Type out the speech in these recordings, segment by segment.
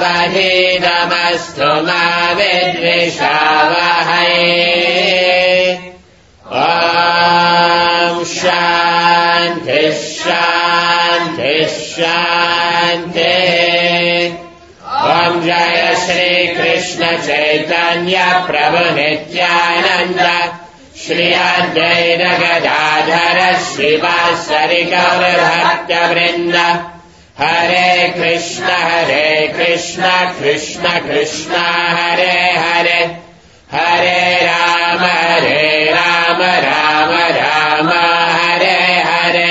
तत्सवितुर्वरेण्यं भर्गो देवस्य धीमहि धियो यो नः प्रचोदयात्। जय श्री कृष्ण चैतन्य प्रभु नित्यानंद श्री अद्वैत गदाधर श्रीवासरि गौर भक्त वृंद हरे Krishna Krishna Krishna Hare Hare Hare Ram Ram Ram Hare Hare.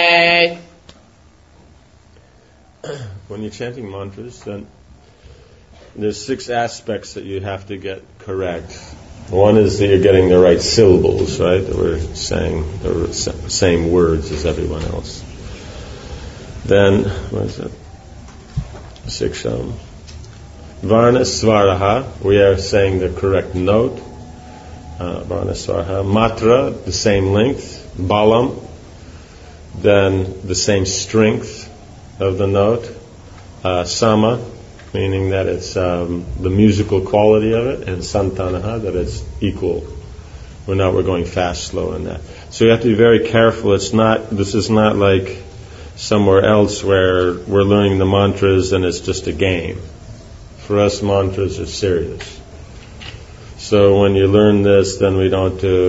When you're chanting mantras, then there's 6 aspects that you have to get correct. One is that you're getting the right syllables, right? That we're saying the same words as everyone else. Then, what is it? 6. Varna Svaraha, we are saying the correct note. Varna Svaraha. Matra, the same length. Balam, then the same strength of the note. Sama, meaning that it's the musical quality of it, and santanaha, that it's equal. We're going fast, slow, and that. So you have to be very careful. This is not like somewhere else where we're learning the mantras and it's just a game. For us, mantras are serious. So when you learn this, then we don't do,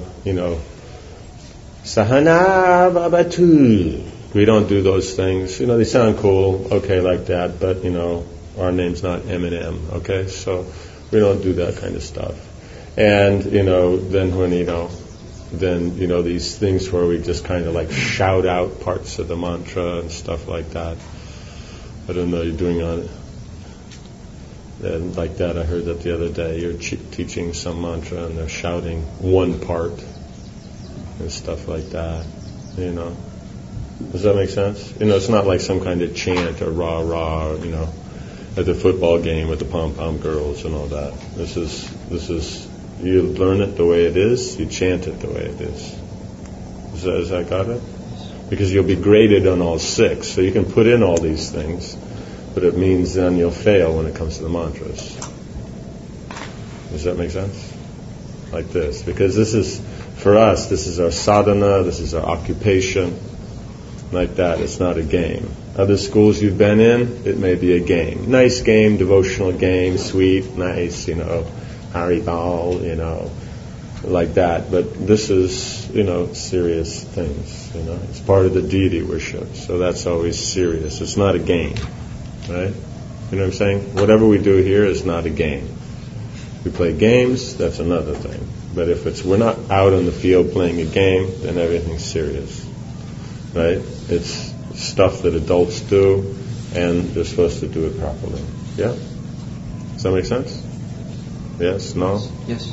Sahana Babatu. We don't do those things. They sound cool, okay, like that, but, our name's not Eminem, okay? So we don't do that kind of stuff. And, then when, these things where we just kind of like shout out parts of the mantra and stuff like that. I don't know, you're doing on it. And like that, I heard that the other day, you're teaching some mantra and they're shouting one part and stuff like that, Does that make sense? It's not like some kind of chant or rah-rah, at the football game with the pom-pom girls and all that. This is, you learn it the way it is, you chant it the way it is. Is that got it? Because you'll be graded on all 6, so you can put in all these things, but it means then you'll fail when it comes to the mantras. Does that make sense? Like this. Because this is, for us, this is our sadhana, this is our occupation. Like that, it's not a game. Other schools you've been in, it may be a game. Nice game, devotional game, sweet, nice, Haribol, like that. But this is, serious things, It's part of the deity worship, so that's always serious. It's not a game, right? You know what I'm saying? Whatever we do here is not a game. We play games, that's another thing. But if we're not out on the field playing a game, then everything's serious. Right? It's stuff that adults do, and they're supposed to do it properly. Yeah? Does that make sense? Yes? No? Yes.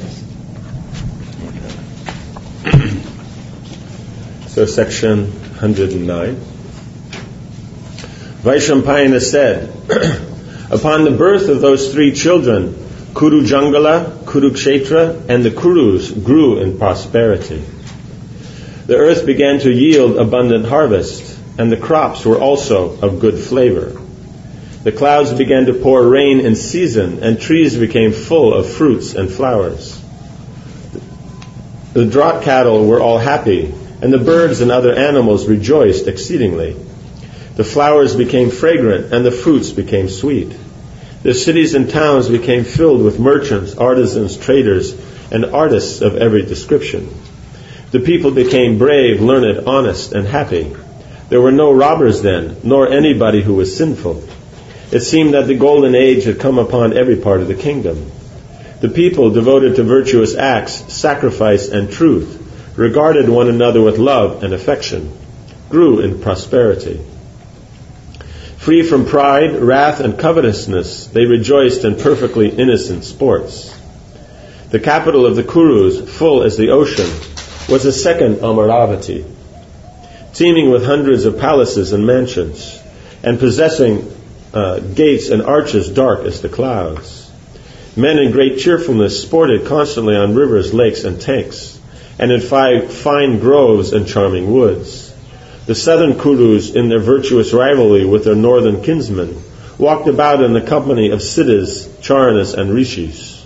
So section 109. Vaishampayana said, upon the birth of those 3 children, Kuru Jangala, Kurukshetra, and the Kurus grew in prosperity. The earth began to yield abundant harvest, and the crops were also of good flavor. The clouds began to pour rain in season, and trees became full of fruits and flowers. The draught cattle were all happy, and the birds and other animals rejoiced exceedingly. The flowers became fragrant, and the fruits became sweet. The cities and towns became filled with merchants, artisans, traders, and artists of every description. The people became brave, learned, honest, and happy. There were no robbers then, nor anybody who was sinful. It seemed that the golden age had come upon every part of the kingdom. The people, devoted to virtuous acts, sacrifice, and truth, regarded one another with love and affection, grew in prosperity. Free from pride, wrath, and covetousness, they rejoiced in perfectly innocent sports. The capital of the Kurus, full as the ocean, was a second Amaravati, teeming with hundreds of palaces and mansions, and possessing gates and arches dark as the clouds. Men in great cheerfulness sported constantly on rivers, lakes, and tanks, and in fine groves and charming woods. The southern Kurus, in their virtuous rivalry with their northern kinsmen, walked about in the company of siddhas, charanas, and rishis.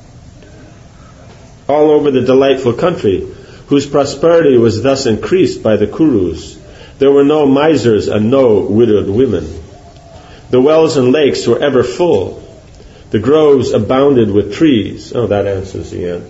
All over the delightful country, whose prosperity was thus increased by the Kurus, there were no misers and no widowed women. The wells and lakes were ever full. The groves abounded with trees. Oh, that answers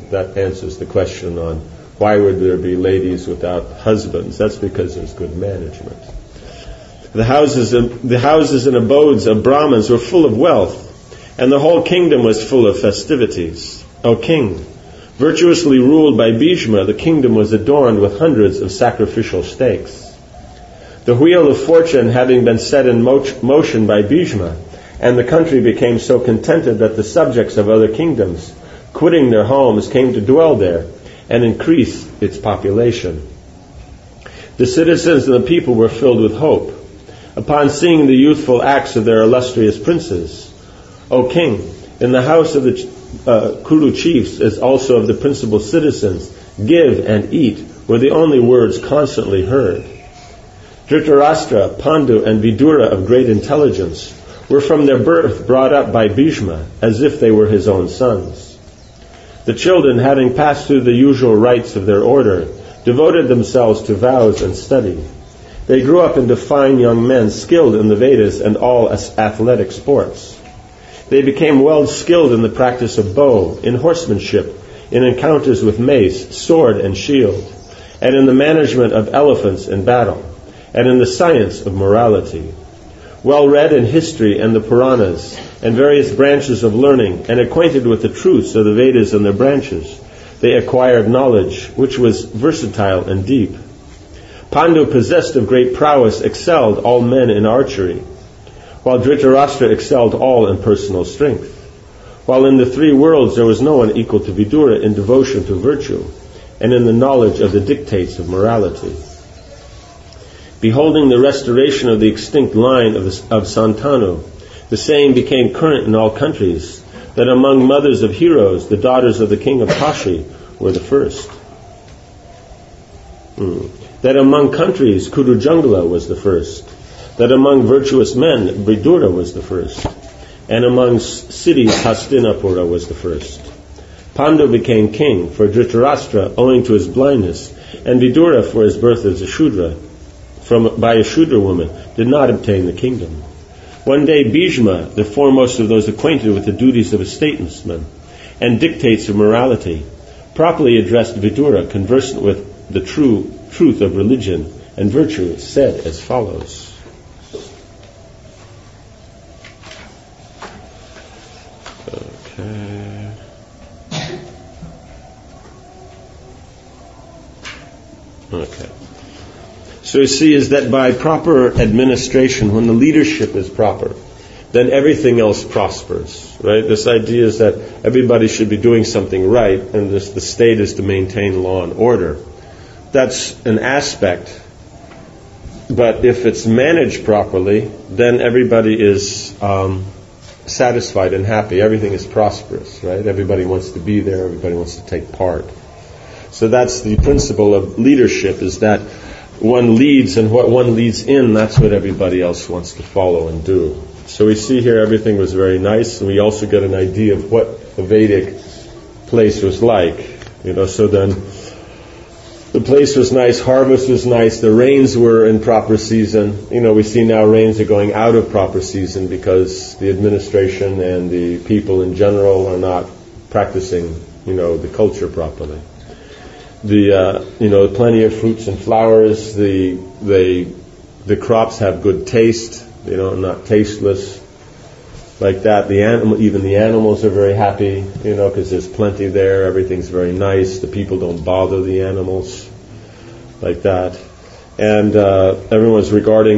the question on why would there be ladies without husbands. That's because there's good management. The houses and abodes of Brahmins were full of wealth, and the whole kingdom was full of festivities. O king, virtuously ruled by Bhishma, the kingdom was adorned with hundreds of sacrificial stakes. The wheel of fortune having been set in motion by Bhishma, and the country became so contented that the subjects of other kingdoms, quitting their homes, came to dwell there and increase its population. The citizens and the people were filled with hope upon seeing the youthful acts of their illustrious princes. O king, in the house of the Kuru chiefs, as also of the principal citizens, give and eat were the only words constantly heard. Dhritarashtra, Pandu, and Vidura of great intelligence were from their birth brought up by Bhishma as if they were his own sons. The children, having passed through the usual rites of their order, devoted themselves to vows and study. They grew up into fine young men skilled in the Vedas and all athletic sports. They became well skilled in the practice of bow, in horsemanship, in encounters with mace, sword, and shield, and in the management of elephants in battle, and in the science of morality. Well read in history and the Puranas, and various branches of learning, and acquainted with the truths of the Vedas and their branches, they acquired knowledge which was versatile and deep. Pandu, possessed of great prowess, excelled all men in archery, while Dhritarashtra excelled all in personal strength. While in the three worlds there was no one equal to Vidura in devotion to virtue, and in the knowledge of the dictates of morality. Beholding the restoration of the extinct line of Santanu, the saying became current in all countries, that among mothers of heroes, the daughters of the king of Kashi were the first. That among countries, Kurujangala was the first. That among virtuous men, Vidura was the first. And among cities, Hastinapura was the first. Pandu became king for Dhritarashtra owing to his blindness, and Vidura for his birth as a Shudra, by a Shudra woman, did not obtain the kingdom. One day Bhishma, the foremost of those acquainted with the duties of a statesman and dictates of morality, properly addressed Vidura, conversant with the truth of religion and virtue, said as follows. Okay. So you see is that by proper administration, when the leadership is proper, then everything else prospers, right? This idea is that everybody should be doing something right, and the state is to maintain law and order. That's an aspect, but if it's managed properly, then everybody is satisfied and happy. Everything is prosperous, right? Everybody wants to be there. Everybody wants to take part. So that's the principle of leadership, is that one leads, and what one leads in, that's what everybody else wants to follow and do. So we see here everything was very nice, and we also get an idea of what the Vedic place was like. So then the place was nice, harvest was nice, the rains were in proper season. We see now rains are going out of proper season because the administration and the people in general are not practicing, the culture properly. Plenty of fruits and flowers. The crops have good taste. Not tasteless like that. Even the animals are very happy. Because there's plenty there. Everything's very nice. The people don't bother the animals like that. And everyone's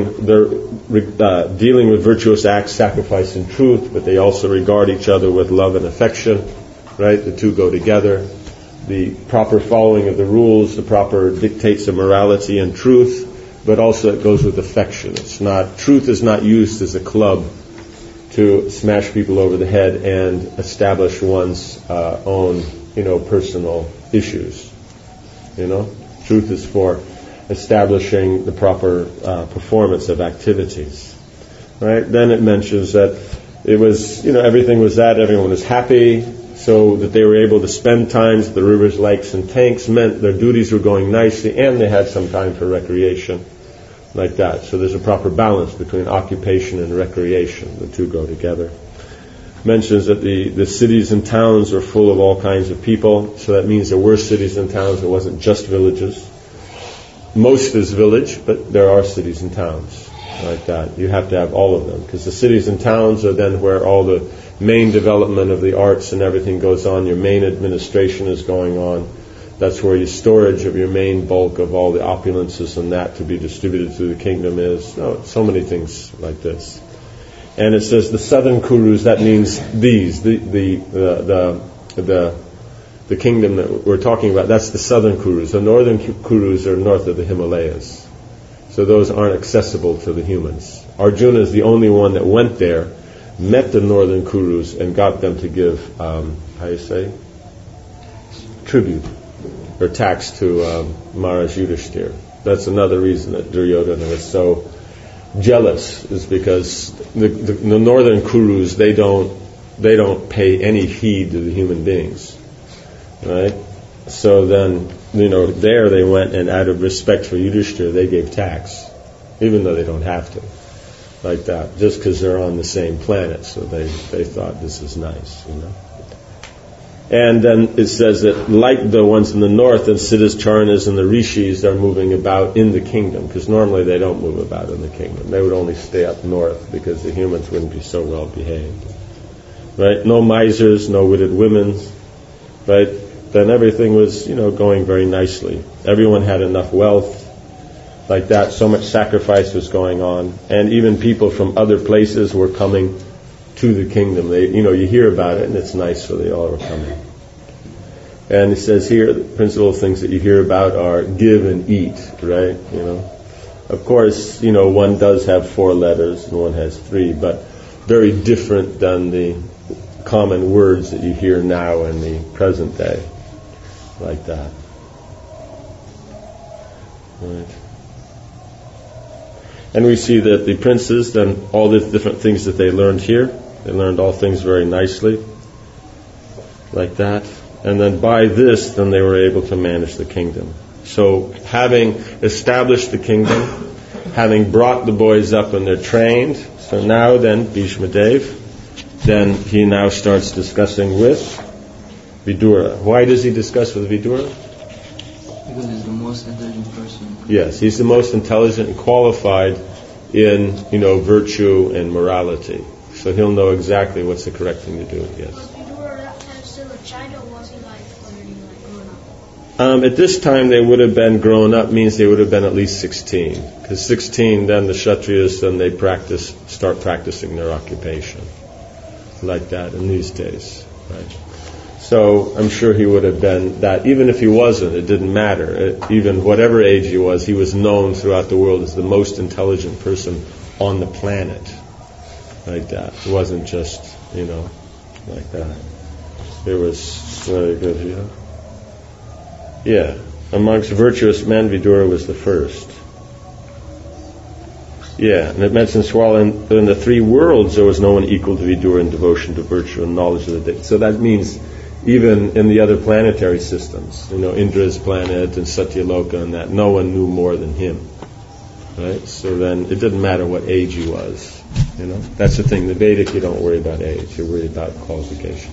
dealing with virtuous acts, sacrifice, and truth. But they also regard each other with love and affection. Right? The two go together. The proper following of the rules, the proper dictates of morality and truth, but also it goes with affection. Truth is not used as a club to smash people over the head and establish one's own, personal issues. Truth is for establishing the proper performance of activities. Right? Then it mentions that it was, everything was that, everyone was happy, so that they were able to spend times at the rivers, lakes, and tanks meant their duties were going nicely, and they had some time for recreation, like that. So there's a proper balance between occupation and recreation. The two go together. Mentions that the cities and towns were full of all kinds of people, so that means there were cities and towns. It wasn't just villages. Most is village, but there are cities and towns like that. You have to have all of them, because the cities and towns are then where all the main development of the arts and everything goes on. Your main administration is going on. That's where your storage of your main bulk of all the opulences and that to be distributed through the kingdom is. So many things like this. And it says the southern Kurus, that means these, the kingdom that we're talking about, that's the southern Kurus. The northern Kurus are north of the Himalayas. So those aren't accessible to the humans. Arjuna is the only one that went there, met the northern Kurus, and got them to give, tribute or tax to Maharaj Yudhishthira. That's another reason that Duryodhana was so jealous, is because the northern Kurus, they don't pay any heed to the human beings, right? So then, there they went, and out of respect for Yudhishthira, they gave tax, even though they don't have to, like that, just because they're on the same planet. So they thought this is nice, And then it says that like the ones in the north, the Siddhas, Charanas, and the Rishis are moving about in the kingdom, because normally they don't move about in the kingdom. They would only stay up north because the humans wouldn't be so well behaved. Right? No misers, no wicked women. Right? Then everything was, going very nicely. Everyone had enough wealth, like that. So much sacrifice was going on. And even people from other places were coming to the kingdom. They, you hear about it, and it's nice, so they all are coming. And it says here, the principal things that you hear about are give and eat, right? Of course, one does have 4 letters and one has 3, but very different than the common words that you hear now in the present day, like that. Right. And we see that the princes, then all the different things that they learned here, they learned all things very nicely, like that. And then by this, then they were able to manage the kingdom. So having established the kingdom, having brought the boys up and they're trained, so now then Bhishma Dev, then he now starts discussing with Vidura. Why does he discuss with Vidura? Because he's the most intelligent person. Yes, he's the most intelligent and qualified in, virtue and morality. So he'll know exactly what's the correct thing to do. Yes. Was Vidura that time still a child, or was he already grown up? At this time they would have been grown up, means they would have been at least 16. Because 16, then the Kshatriyas, then they start practicing their occupation, like that in these days. Right. So I'm sure he would have been that. Even if he wasn't, it didn't matter. Even whatever age he was known throughout the world as the most intelligent person on the planet. Like that. It wasn't just, like that. It was very good, Yeah. Amongst virtuous men, Vidura was the first. Yeah, and it mentions, in the 3 worlds there was no one equal to Vidura in devotion to virtue and knowledge of the day. So that means even in the other planetary systems, Indra's planet and Satyaloka and that, no one knew more than him. Right? So then it didn't matter what age he was. That's the thing. The Vedic, you don't worry about age. You worry about qualification.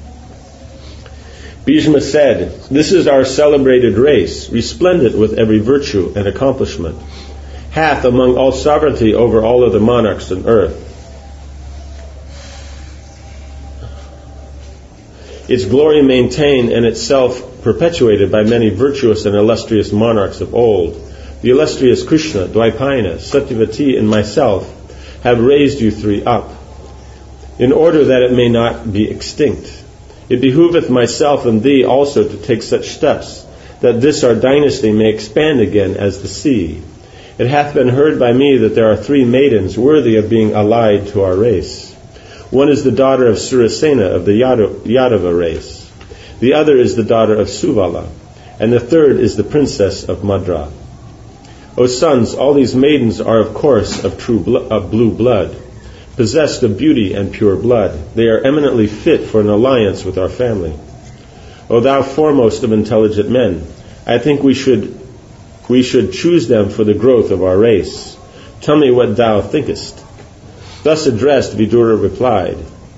Bhishma said, "This is our celebrated race, resplendent with every virtue and accomplishment, hath among all sovereignty over all other monarchs on earth. Its glory maintained and itself perpetuated by many virtuous and illustrious monarchs of old. The illustrious Krishna, Dvaipayana, Satyavati, and myself have raised you 3 up, in order that it may not be extinct. It behooveth myself and thee also to take such steps, that this our dynasty may expand again as the sea. It hath been heard by me that there are 3 maidens worthy of being allied to our race. One is the daughter of Surasena of the Yadava race. The other is the daughter of Suvala, and the third is the princess of Madra. O sons, all these maidens are of course of blue blood. possessed of beauty and pure blood. They are eminently fit for an alliance with our family. O thou foremost of intelligent men, I think we should choose them for the growth of our race. Tell me what thou thinkest. Thus addressed, Vidura replied,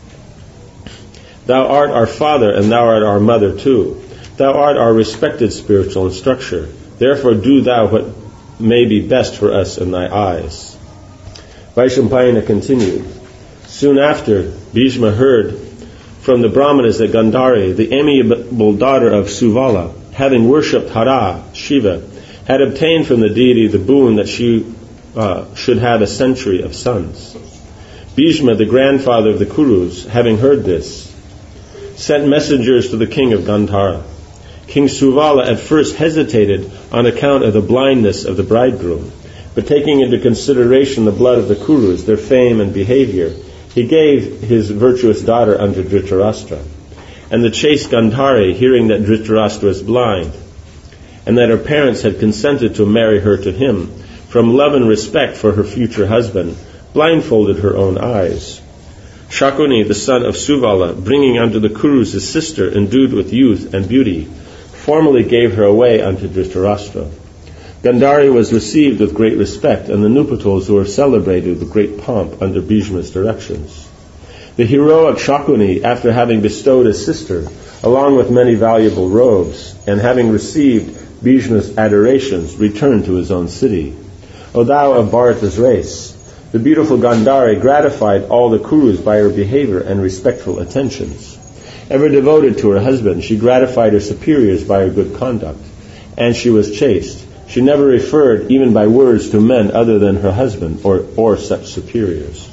Thou art our father, and thou art our mother too. Thou art our respected spiritual instructor. Therefore do thou what may be best for us in thy eyes. Vaishampayana continued. Soon after, Bhishma heard from the Brahmanas that Gandhari, the amiable daughter of Suvala, having worshipped Hara, Shiva, had obtained from the deity the boon that she should have a century of sons. Bhishma, the grandfather of the Kurus, having heard this, sent messengers to the king of Gandhara. King Suvala at first hesitated on account of the blindness of the bridegroom, but taking into consideration the blood of the Kurus, their fame and behavior, he gave his virtuous daughter unto Dhritarashtra. And the chaste Gandhari, hearing that Dhritarashtra was blind, and that her parents had consented to marry her to him, from love and respect for her future husband, blindfolded her own eyes. Shakuni, the son of Suvala, bringing unto the Kurus his sister, endued with youth and beauty, formally gave her away unto Dhritarashtra. Gandhari was received with great respect, and the Nupatals were celebrated with great pomp under Bhishma's directions. The heroic Shakuni, after having bestowed his sister, along with many valuable robes, and having received Bhishma's adorations, returned to his own city. O thou of Bharata's race, the beautiful Gandhari gratified all the Kurus by her behavior and respectful attentions. Ever devoted to her husband, she gratified her superiors by her good conduct, and she was chaste. She never referred, even by words, to men other than her husband or such superiors.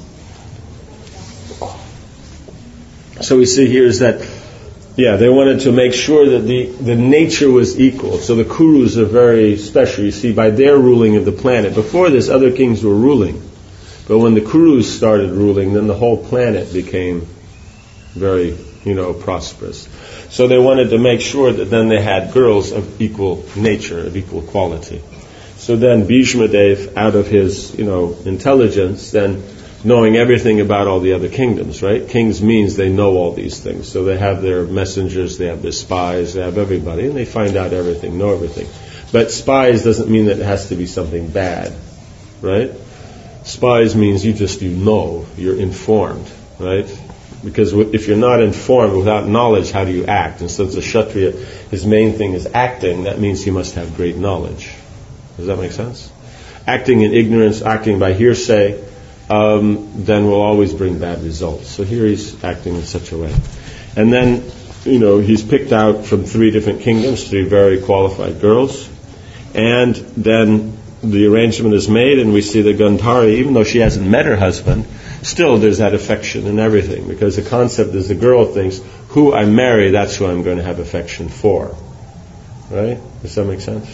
So we see here is that, they wanted to make sure that the nature was equal. So the Kurus are very special, you see, by their ruling of the planet. Before this, other kings were ruling. But when the Kurus started ruling, then the whole planet became very, prosperous. So they wanted to make sure that then they had girls of equal nature, of equal quality. So then Bhishma Dev, out of his, intelligence, then knowing everything about all the other kingdoms, right? Kings means they know all these things. So they have their messengers, they have their spies, they have everybody, and they find out everything, know everything. But spies doesn't mean that it has to be something bad, right? Spies means you're informed, right? Because if you're not informed, without knowledge, how do you act? And since a Kshatriya, his main thing is acting, that means he must have great knowledge. Does that make sense? Acting in ignorance, acting by hearsay, then will always bring bad results. So here he's acting in such a way. And then, he's picked out from 3 different kingdoms, 3 very qualified girls. And then the arrangement is made, and we see that Gandhari, even though she hasn't met her husband, still there's that affection and everything, because the concept is the girl thinks, who I marry, that's who I'm going to have affection for. Right? Does that make sense?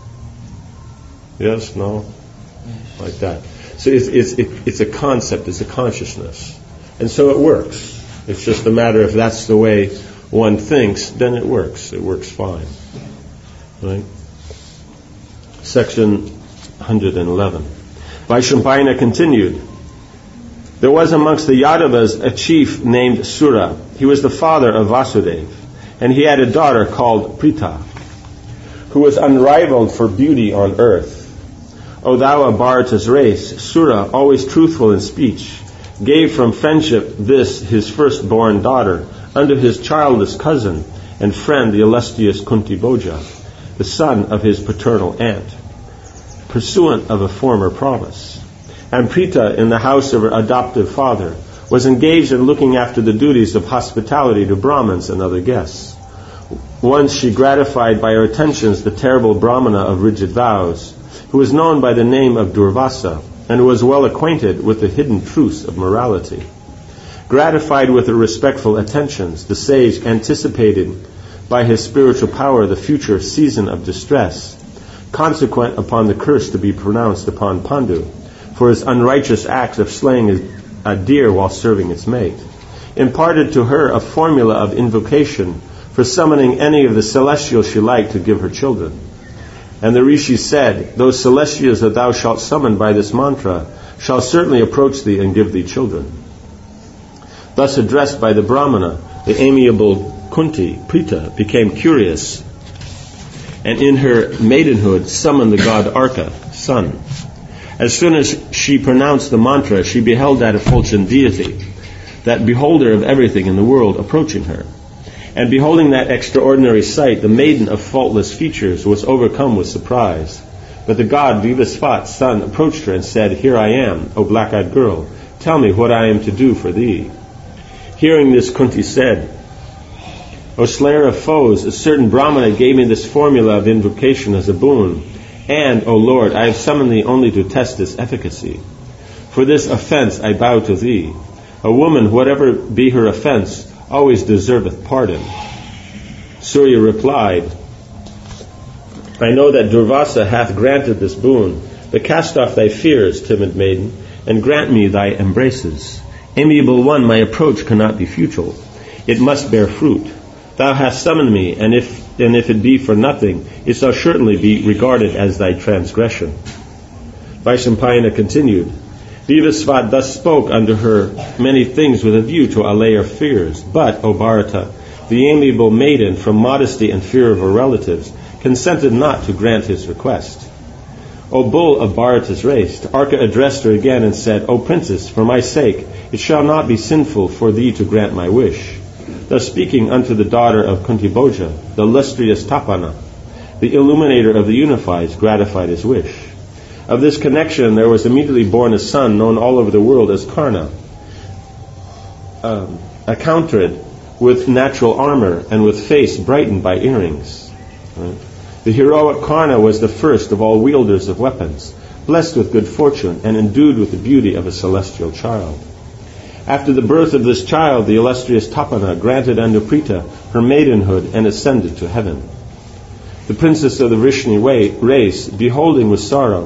Yes? No? Like that. So it's a concept, it's a consciousness. And so it works. It's just a matter if that's the way one thinks, then it works. It works fine. Right? Section 111. Vaishampayana continued. There was amongst the Yadavas a chief named Sura. He was the father of Vasudeva, and he had a daughter called Prita, who was unrivaled for beauty on earth. O thou of Bharata's race, Sura, always truthful in speech, gave from friendship this his firstborn daughter unto his childless cousin and friend, the illustrious Kunti Bhoja, the son of his paternal aunt, pursuant of a former promise. And Prita, in the house of her adoptive father, was engaged in looking after the duties of hospitality to Brahmins and other guests. Once she gratified by her attentions the terrible Brahmana of rigid vows, who was known by the name of Durvasa, and who was well acquainted with the hidden truths of morality. Gratified with her respectful attentions, the sage anticipated by his spiritual power the future season of distress, consequent upon the curse to be pronounced upon Pandu, for his unrighteous acts of slaying a deer while serving its mate, imparted to her a formula of invocation for summoning any of the celestials she liked to give her children. And the rishi said, those celestials that thou shalt summon by this mantra shall certainly approach thee and give thee children. Thus addressed by the Brahmana, the amiable Kunti, Prita, became curious, and in her maidenhood summoned the god Arka, sun. As soon as she pronounced the mantra, she beheld that effulgent deity, that beholder of everything in the world, approaching her. And beholding that extraordinary sight, the maiden of faultless features was overcome with surprise. But the god Vivasvat's son approached her and said, "Here I am, O black-eyed girl. Tell me what I am to do for thee." Hearing this, Kunti said, "O slayer of foes, a certain Brahmana gave me this formula of invocation as a boon. And, O Lord, I have summoned thee only to test its efficacy. For this offense I bow to thee. A woman, whatever be her offense, always deserveth pardon." Surya replied, "I know that Durvasa hath granted this boon, but cast off thy fears, timid maiden, and grant me thy embraces. Amiable one, my approach cannot be futile. It must bear fruit. Thou hast summoned me, and if it be for nothing, it shall certainly be regarded as thy transgression." Vaishampayana continued, "Vivasvat thus spoke unto her many things with a view to allay her fears. But, O Bharata, the amiable maiden, from modesty and fear of her relatives, consented not to grant his request. O bull of Bharata's race, Arka addressed her again and said, "O princess, for my sake, it shall not be sinful for thee to grant my wish." Thus speaking unto the daughter of Kuntibhoja, the illustrious Tapana, the illuminator of the unifieds, gratified his wish. Of this connection there was immediately born a son known all over the world as Karna, accounted with natural armor and with face brightened by earrings. Right? The heroic Karna was the first of all wielders of weapons, blessed with good fortune and endued with the beauty of a celestial child. After the birth of this child, the illustrious Tapana granted unto Prita her maidenhood and ascended to heaven. The princess of the Vrishni race, beholding with sorrow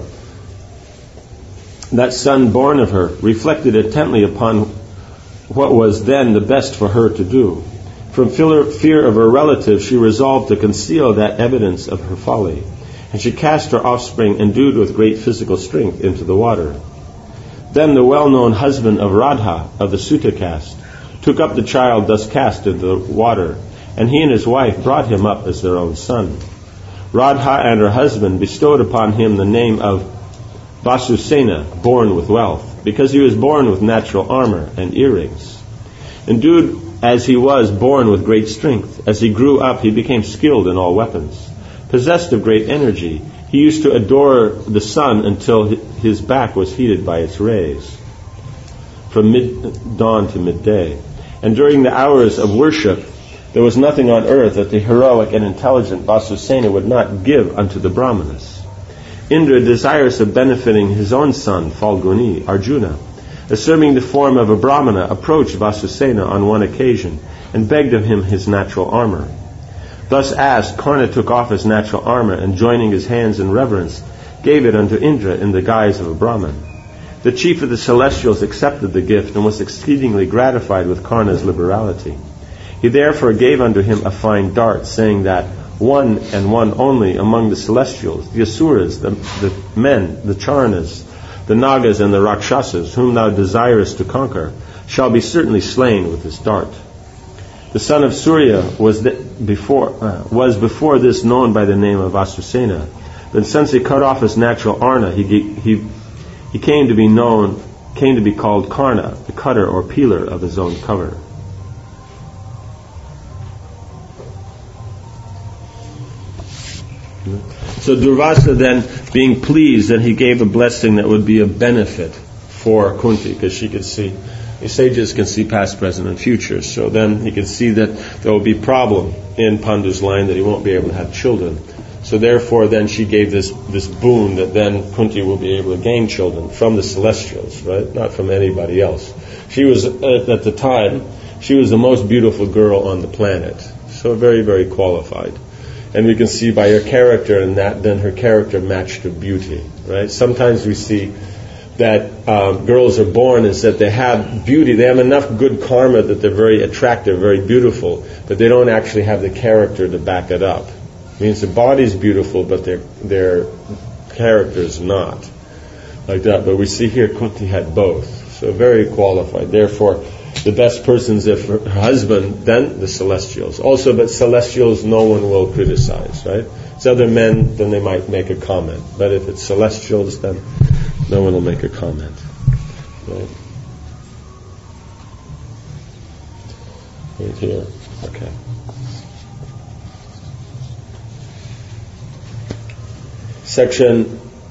that son born of her, reflected intently upon what was then the best for her to do. From fear of her relatives, she resolved to conceal that evidence of her folly, and she cast her offspring endued with great physical strength into the water. Then the well-known husband of Radha, of the Sutta caste, took up the child thus cast into the water, and he and his wife brought him up as their own son. Radha and her husband bestowed upon him the name of Vasusena, born with wealth, because he was born with natural armor and earrings. Endued as he was born with great strength, as he grew up he became skilled in all weapons. Possessed of great energy, he used to adore the sun until his back was heated by its rays, from mid-dawn to midday. And during the hours of worship, there was nothing on earth that the heroic and intelligent Vasusena would not give unto the Brahmanas. Indra, desirous of benefiting his own son, Falguni, Arjuna, assuming the form of a Brahmana, approached Vasusena on one occasion and begged of him his natural armor. Thus asked, Karna took off his natural armor and, joining his hands in reverence, gave it unto Indra in the guise of a Brahman. The chief of the celestials accepted the gift and was exceedingly gratified with Karna's liberality. He therefore gave unto him a fine dart, saying that one and one only among the celestials, the Asuras, the men, the Charanas, the Nagas and the Rakshasas, whom thou desirest to conquer, shall be certainly slain with this dart. The son of Surya was before this known by the name of Vasusena. But since he cut off his natural arna, he came to be called Karna, the cutter or peeler of his own cover. So Durvasa then, being pleased, that he gave a blessing that would be a benefit for Kunti, because she could see, the sages can see past, present, and future. So then he could see that there will be problem in Pandu's line, that he won't be able to have children. So therefore then she gave this boon that then Kunti will be able to gain children from the celestials, right? Not from anybody else. She was, at the time, she was the most beautiful girl on the planet. So very, very qualified. And we can see by her character, and that then her character matched her beauty, right? Sometimes we see that girls are born is that they have beauty, they have enough good karma that they're very attractive, very beautiful, but they don't actually have the character to back it up. It means the body's beautiful, but their character is not. like that. But we see here Kunti had both, so very qualified. Therefore, the best persons if her husband, then the celestials. Also, but celestials no one will criticize, right? It's other men, then they might make a comment. But if it's celestials, then no one will make a comment. Right? Right here. Okay. Section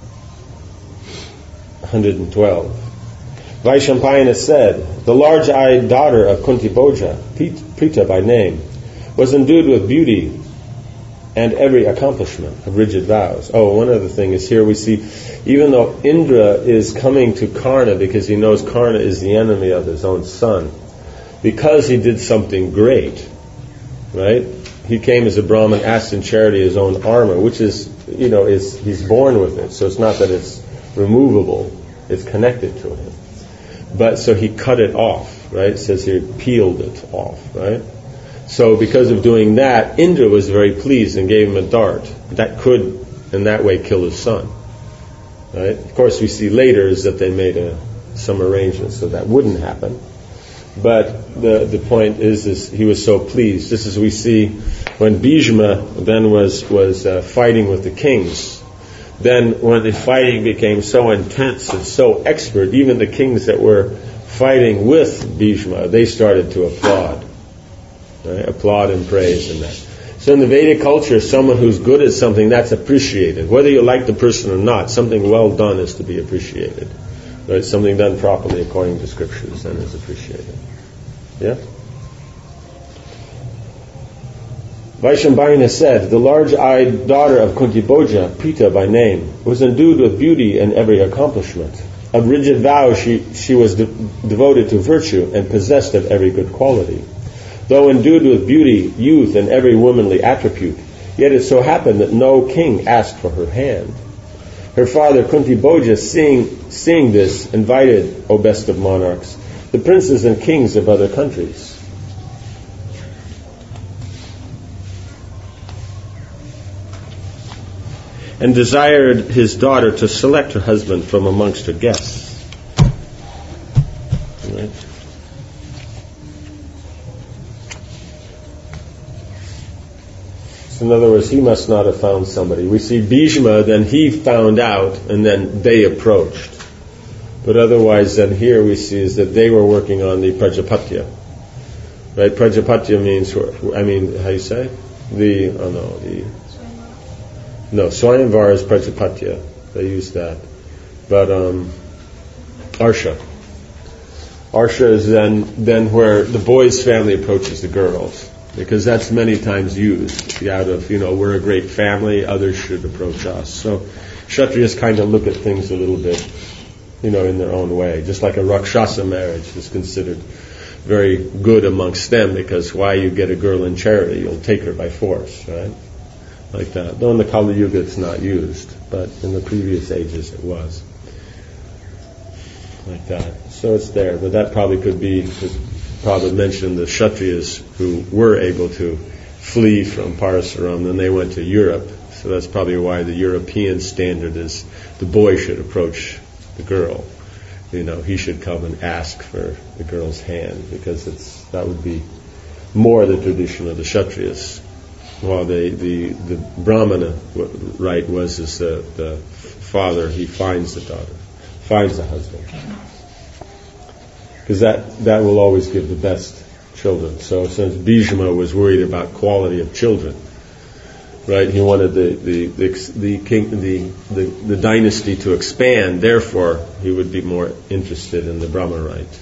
112. Vaishampayana said, the large-eyed daughter of Kunti Bhoja, Prita by name, was endued with beauty and every accomplishment of rigid vows. Oh, one other thing is here we see, even though Indra is coming to Karna because he knows Karna is the enemy of his own son, because he did something great, right? He came as a Brahmin, asked in charity his own armor, which is, he's born with it, so it's not that it's removable, it's connected to him. But so he cut it off, right? It says here, peeled it off, right? So because of doing that, Indra was very pleased and gave him a dart. That could, in that way, kill his son. Right? Of course, we see later is that they made some arrangements so that wouldn't happen. But the point is he was so pleased. Just as we see when Bhishma then was fighting with the kings. Then when the fighting became so intense and so expert, even the kings that were fighting with Bhishma, they started to applaud. Right? Applaud and praise in that. So in the Vedic culture, someone who's good at something, that's appreciated. Whether you like the person or not, something well done is to be appreciated. Right? Something done properly according to scriptures then is appreciated. Yeah? Vaishampayana said, the large-eyed daughter of Kunti Bhoja, Prita by name, was endued with beauty and every accomplishment. Of rigid vows she was devoted to virtue and possessed of every good quality. Though endued with beauty, youth, and every womanly attribute, yet it so happened that no king asked for her hand. Her father, Kunti Bhoja, seeing this, invited, O best of monarchs, the princes and kings of other countries. And desired his daughter to select her husband from amongst her guests. Right. So in other words, he must not have found somebody. We see Bhishma, then he found out, and then they approached. But otherwise, then here we see is that they were working on the Prajapatya. Right? Prajapatya means, how you say? No, Swayamvar is Prajapatya. They use that. But Arsha. Arsha is then where the boy's family approaches the girls. Because that's many times used out of, we're a great family, others should approach us. So Kshatriyas kind of look at things a little bit, in their own way. Just like a Rakshasa marriage is considered very good amongst them, because why you get a girl in charity? You'll take her by force, right? Like that. Though in the Kali Yuga it's not used, but in the previous ages it was. Like that. So it's there, but that probably could be, because Prabhupada mentioned the Kshatriyas who were able to flee from Parasaram, then they went to Europe. So that's probably why the European standard is the boy should approach the girl. He should come and ask for the girl's hand, because that would be more the tradition of the Kshatriyas. While the Brahmana right was the father, he finds the daughter, finds the husband. Because that will always give the best children. So since Bhishma was worried about quality of children, right, he wanted the dynasty to expand. Therefore, he would be more interested in the Brahma right.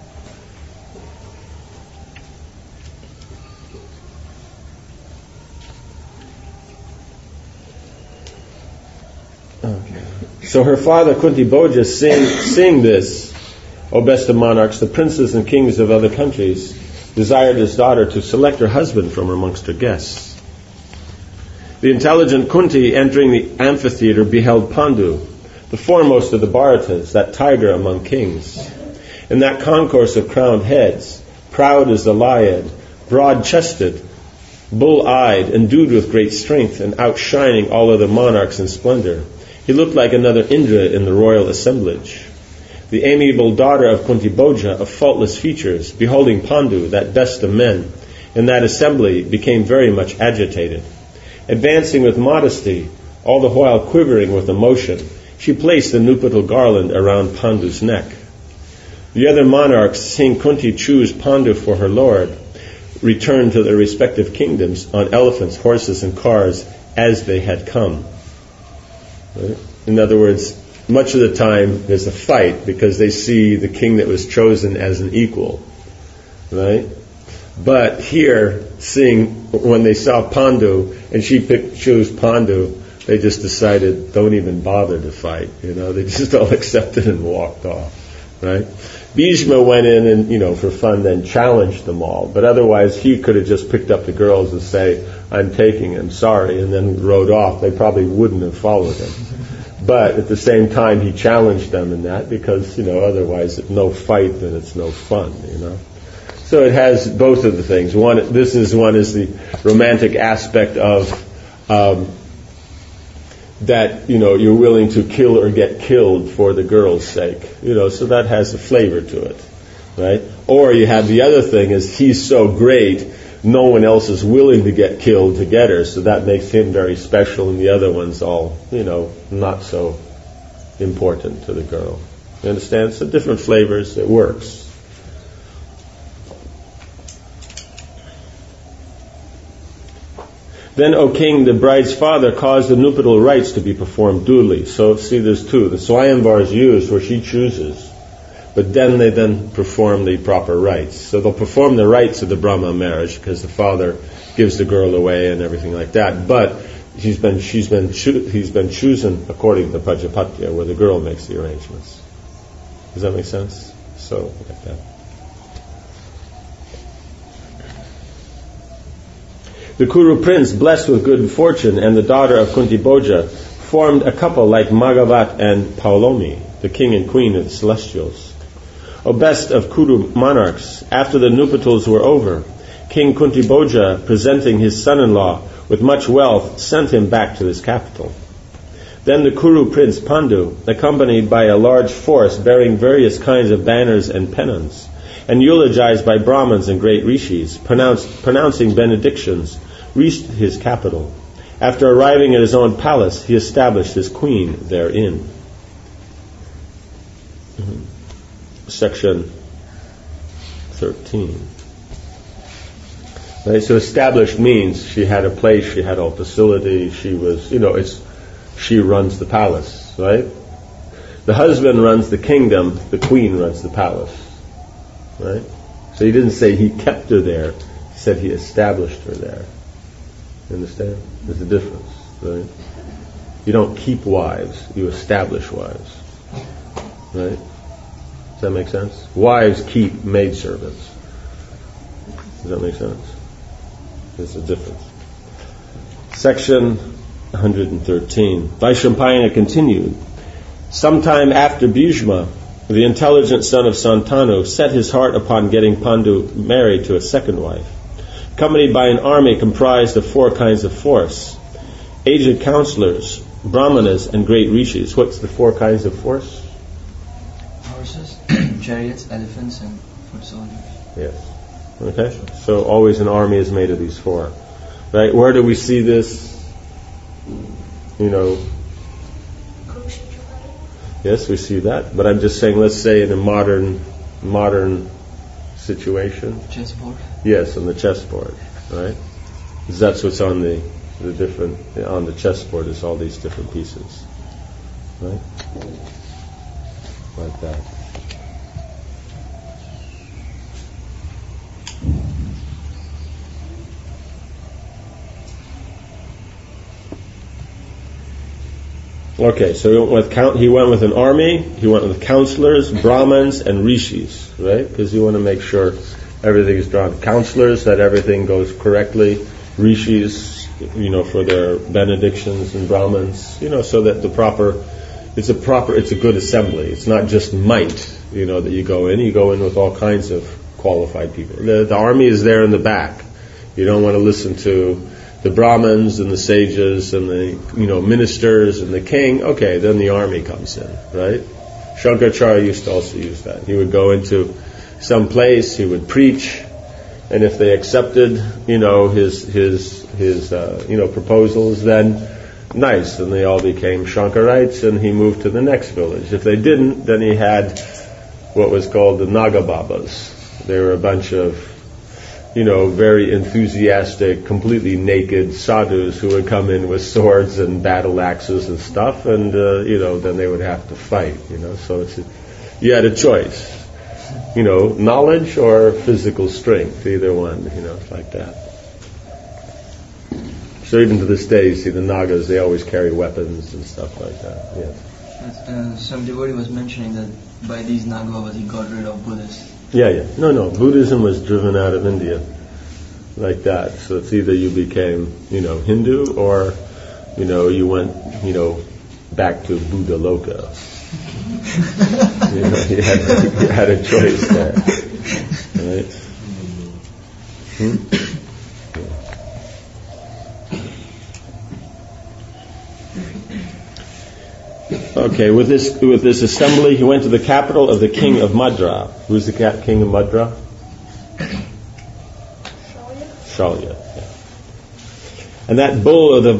Okay. So her father Kunti Bhoja, seeing this, O best of monarchs, the princes and kings of other countries desired his daughter to select her husband from amongst her guests. The intelligent Kunti, entering the amphitheater, beheld Pandu, the foremost of the Bharatas, that tiger among kings. In that concourse of crowned heads, proud as the Layad, broad-chested, bull-eyed, endued with great strength, and outshining all other monarchs in splendor, He looked like another Indra in the royal assemblage. The amiable daughter of Kuntiboja, of faultless features, beholding Pandu, that best of men, in that assembly, became very much agitated. Advancing with modesty, all the while quivering with emotion, she placed the nuputal garland around Pandu's neck. The other monarchs, seeing Kunti choose Pandu for her lord, returned to their respective kingdoms on elephants, horses, and cars as they had come. Right? In other words, much of the time there's a fight because they see the king that was chosen as an equal. Right? But here, seeing when they saw Pandu and she chose Pandu, they just decided, don't even bother to fight. They just all accepted and walked off. Right? Bhishma went in and, for fun, then challenged them all. But otherwise, he could have just picked up the girls and say, I'm taking him, sorry, and then rode off. They probably wouldn't have followed him. But at the same time, he challenged them in that because, otherwise, if no fight, then it's no fun, So it has both of the things. One is the romantic aspect of that you're willing to kill or get killed for the girl's sake, so that has a flavor to it, right? Or you have the other thing is he's so great, no one else is willing to get killed to get her, so that makes him very special, and the other one's all not so important to the girl. You understand? So different flavors, it works. Then, O king, the bride's father caused the nuptial rites to be performed duly. So, see, there's two. The Swayamvar is used where she chooses, but then they perform the proper rites. So they'll perform the rites of the Brahma marriage because the father gives the girl away and everything like that. But he's been chosen according to Prajapatya, where the girl makes the arrangements. Does that make sense? So, like that. The Kuru prince, blessed with good fortune, and the daughter of Kuntiboja, formed a couple like Maghavat and Paulomi, the king and queen of the celestials. O best of Kuru monarchs, after the nuptials were over, King Kuntiboja, presenting his son-in-law with much wealth, sent him back to his capital. Then the Kuru prince Pandu, accompanied by a large force bearing various kinds of banners and pennons, and eulogized by Brahmins and great rishis, pronouncing benedictions, reached his capital. After arriving at his own palace, he established his queen therein. Section 13. Right, so established means she had a place, she had a facility, she was, she runs the palace, right? The husband runs the kingdom, the queen runs the palace. Right? So he didn't say he kept her there, he said he established her there. You understand? There's a difference, right? You don't keep wives, you establish wives. Right? Does that make sense? Wives keep maidservants. Does that make sense? There's a difference. Section 113. Vaishampayana continued. Sometime after Bhishma, the intelligent son of Santanu set his heart upon getting Pandu married to a second wife. Accompanied by an army comprised of 4 kinds of force: aged counselors, brahmanas, and great rishis. What's the 4 kinds of force? Horses, chariots, elephants, and foot soldiers. Yes. Okay. So always an army is made of these 4. Right? Where do we see this? Yes, we see that. But I'm just saying, let's say in a modern situation. Chessboard? Yes, on the chessboard, right? Because that's what's on the chessboard is all these different pieces, right? Like that. Okay, so he went with an army, he went with counselors, brahmins, and rishis, right? Because you want to make sure everything is drawn. Counselors, that everything goes correctly. Rishis, for their benedictions, and brahmins, so that it's a good assembly. It's not just might, that you go in. You go in with all kinds of qualified people. The army is there in the back. You don't want to listen to the Brahmins and the sages and the ministers and the king, okay, then the army comes in, right? Shankaracharya used to also use that. He would go into some place, he would preach, and if they accepted, his proposals, then nice, and they all became Shankarites, and he moved to the next village. If they didn't, then he had what was called the Nagababas. They were a bunch of, very enthusiastic, completely naked sadhus who would come in with swords and battle axes and stuff, and then they would have to fight. So you had a choice, knowledge or physical strength, either one, like that. So even to this day, you see the Nagas, they always carry weapons and stuff like that. Yes. Some devotee was mentioning that by these Nagababas he got rid of Buddhists. Yeah. No. Buddhism was driven out of India like that. So it's either you became, Hindu or, you went, back to Buddha Loka. You had a choice there. Right? Okay, with this assembly, he went to the capital of the king of Madra. Who's the king of Madra? Shalya. Yeah. And that bull of the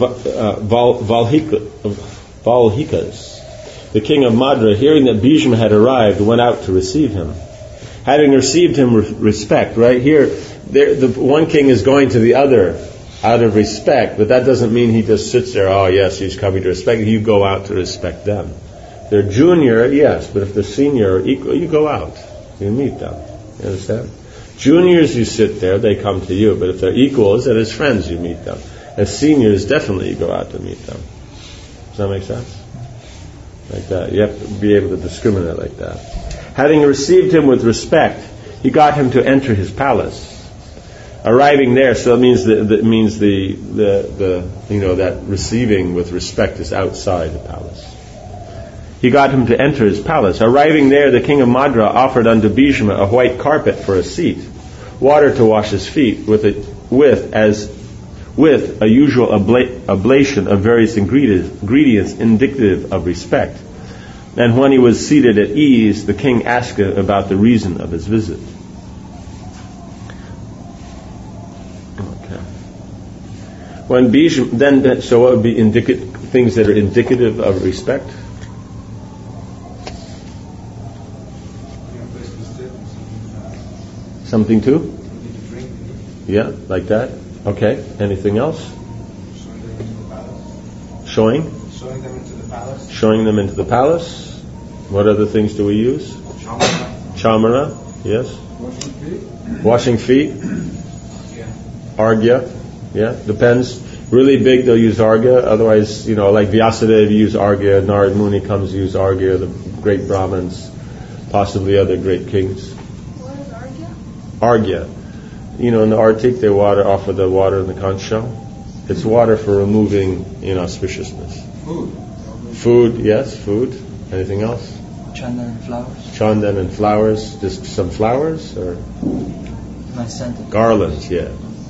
Valhikas, the king of Madra, hearing that Bhishma had arrived, went out to receive him. Having received him with respect, right here, the one king is going to the other out of respect, but that doesn't mean he just sits there, oh yes, he's coming to respect. You go out to respect them. They're junior, yes, but if they're senior or equal, you go out. You meet them. You understand? Juniors, you sit there, they come to you, but if they're equals and as friends, you meet them. As seniors, definitely you go out to meet them. Does that make sense? Like that. You have to be able to discriminate like that. Having received him with respect, he got him to enter his palace. Arriving there, so it means that receiving with respect is outside the palace. He got him to enter his palace. Arriving there, the king of Madra offered unto Bhishma a white carpet for a seat, water to wash his feet, with a usual oblation of various ingredients indicative of respect. And when he was seated at ease, the king asked him about the reason of his visit. When Bhishma, so what would be things that are indicative of respect? Something to? Yeah, like that. Okay. Anything else? Showing them into the palace. Showing them into the palace. What other things do we use? Chamara. Yes. Washing feet. Argya. Yeah, depends. Really big, they'll use Argya. Otherwise, like Vyasadeva use Argya, Narad Muni comes use Argya, the great Brahmins, possibly other great kings. What is Argya. Argya? In the Arctic, they offer the water in the conch shell. It's water for removing inauspiciousness. Food, yes, food. Anything else? Chandan and flowers. Chandan and flowers. Just some flowers or? Nice scented. Garlands, yeah.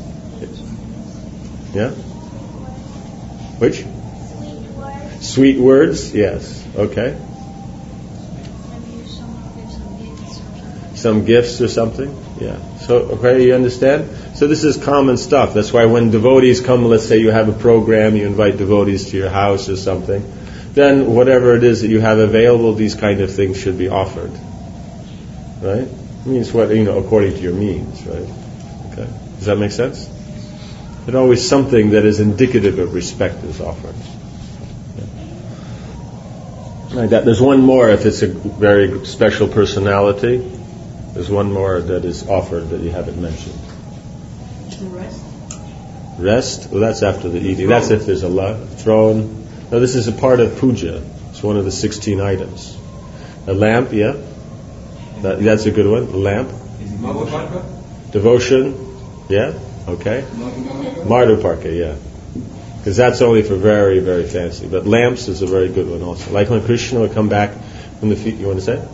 Yeah? Which? Sweet words. Sweet words, yes. Okay. Maybe someone gives some gifts or something. Some gifts or something? Yeah. So, okay, you understand? So this is common stuff. That's why when devotees come, let's say you have a program, you invite devotees to your house or something, then whatever it is that you have available, these kind of things should be offered. Right? It means what, according to your means, right? Okay. Does that make sense? There's always something that is indicative of respect is offered. Yeah. Like that. There's one more if it's a very special personality. There's one more that is offered that you haven't mentioned. Rest? Rest? Well, that's after the eating. That's if there's a throne. No, this is a part of puja. It's one of the 16 items. A lamp, yeah. That's a good one. A lamp. Devotion, yeah. Okay. Madhuparka, yeah. Because that's only for very, very fancy. But lamps is a very good one also. Like when Krishna would come back from the feet. You want to say?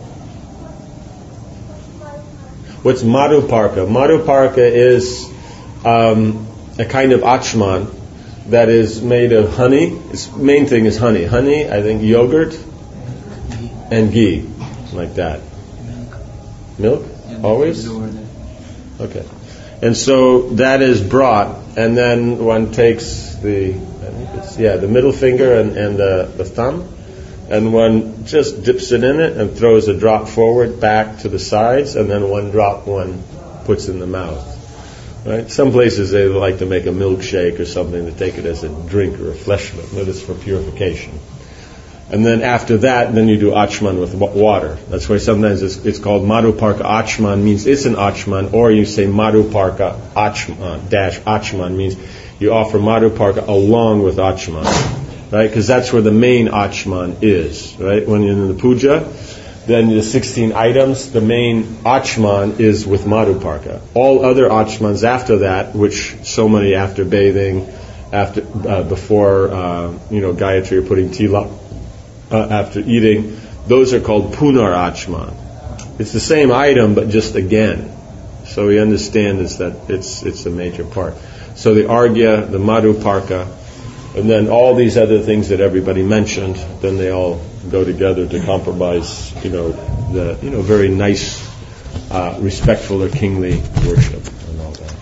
What's Madhuparka? Madhuparka is a kind of achman that is made of honey. Its main thing is honey. Honey, I think yogurt and ghee, like that. Milk? Always? Okay. And so that is brought, and then one takes the middle finger and the thumb, and one just dips it in it and throws a drop forward, back to the sides, and then one drop one puts in the mouth. Right? Some places they like to make a milkshake or something to take it as a drink or refreshment, but it's for purification. And then after that, then you do achman with water. That's why sometimes it's called Madhuparka achman, means it's an achman, or you say Madhuparka achman, achman means you offer Madhuparka along with achman, right? Because that's where the main achman is, right? When you're in the puja, then the 16 items, the main achman is with Madhuparka. All other achmans after that, which so many after bathing, before Gayatri or putting tila, after eating, those are called punar achman. It's the same item, but just again. So we understand is that it's a major part. So the argya, the madhuparka, and then all these other things that everybody mentioned, then they all go together to compromise, the very nice, respectful or kingly worship and all that.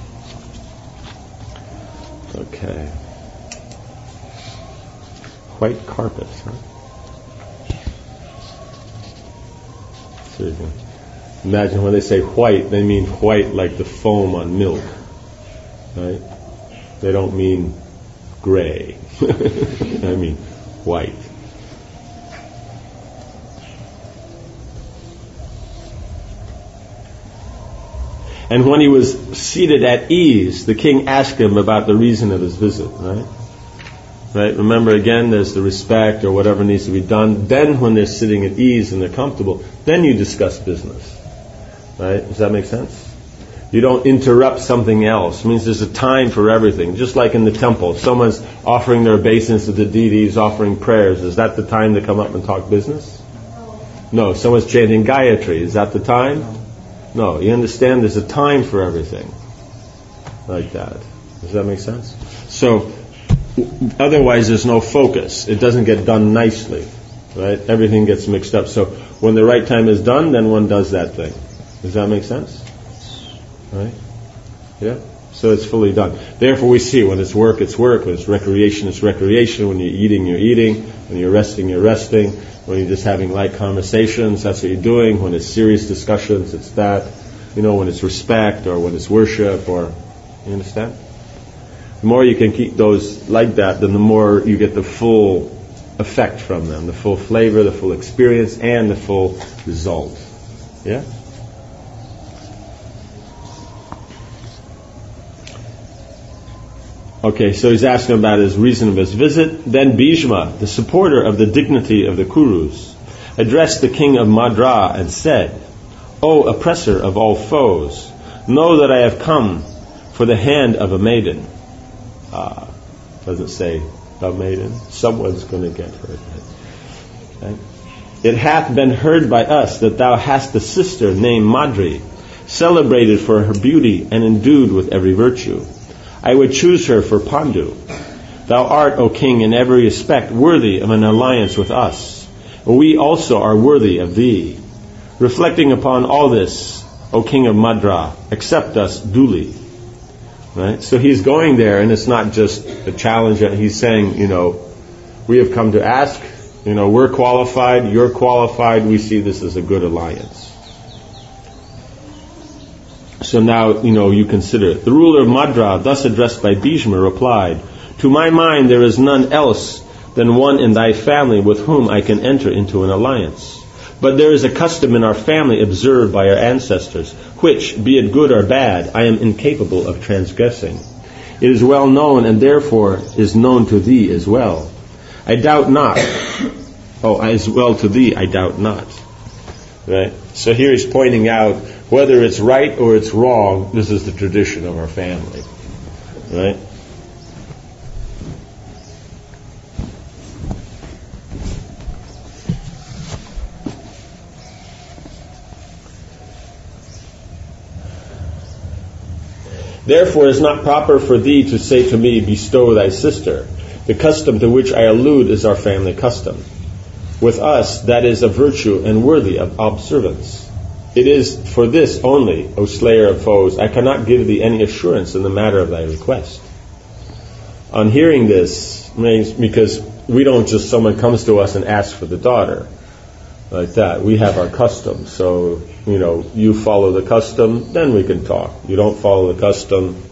Okay. White carpet, huh? So you can imagine when they say white, they mean white like the foam on milk, right? They don't mean gray. I mean white. And when he was seated at ease, the king asked him about the reason of his visit, right? Right? Remember again, there's the respect or whatever needs to be done. Then when they're sitting at ease and they're comfortable, then you discuss business. Right? Does that make sense? You don't interrupt something else. It means there's a time for everything. Just like in the temple, if someone's offering their obeisance to the deities, offering prayers, is that the time to come up and talk business? No. Someone's chanting Gayatri, is that the time? No. You understand there's a time for everything. Like that. Does that make sense? So, otherwise there's no focus. It doesn't get done nicely. Right? Everything gets mixed up. So, when the right time is done, then one does that thing. Does that make sense? Right? Yeah? So it's fully done. Therefore we see when it's work, it's work. When it's recreation, it's recreation. When you're eating, you're eating. When you're resting, you're resting. When you're just having light conversations, that's what you're doing. When it's serious discussions, it's that. When it's respect or when it's worship or... You understand? The more you can keep those like that, then the more you get the full effect from them. The full flavor, the full experience, and the full result. Yeah? Okay, so he's asking about his reason of his visit. Then Bhishma, the supporter of the dignity of the Kurus, addressed the king of Madra and said, O oppressor of all foes, know that I have come for the hand of a maiden. Doesn't say a maiden. Someone's going to get hurt. Right? It hath been heard by us that thou hast a sister named Madri, celebrated for her beauty and endued with every virtue. I would choose her for Pandu. Thou art, O king, in every respect worthy of an alliance with us. We also are worthy of thee. Reflecting upon all this, O king of Madra, accept us duly. Right? So he's going there, and it's not just a challenge. He's saying, we have come to ask. We're qualified. You're qualified. We see this as a good alliance. So now, you consider it. The ruler of Madra, thus addressed by Bhishma, replied, To my mind there is none else than one in thy family with whom I can enter into an alliance. But there is a custom in our family observed by our ancestors, which, be it good or bad, I am incapable of transgressing. It is well known, and therefore is known to thee as well. I doubt not. As well to thee, I doubt not. Right? So here he's pointing out, whether it's right or it's wrong, this is the tradition of our family. Right? Therefore it is not proper for thee to say to me, bestow thy sister. The custom to which I allude is our family custom. With us, that is a virtue and worthy of observance. It is for this only, O slayer of foes, I cannot give thee any assurance in the matter of thy request. On hearing this, because we don't just, someone comes to us and asks for the daughter, like that. We have our custom. So, you follow the custom, then we can talk. You don't follow the custom.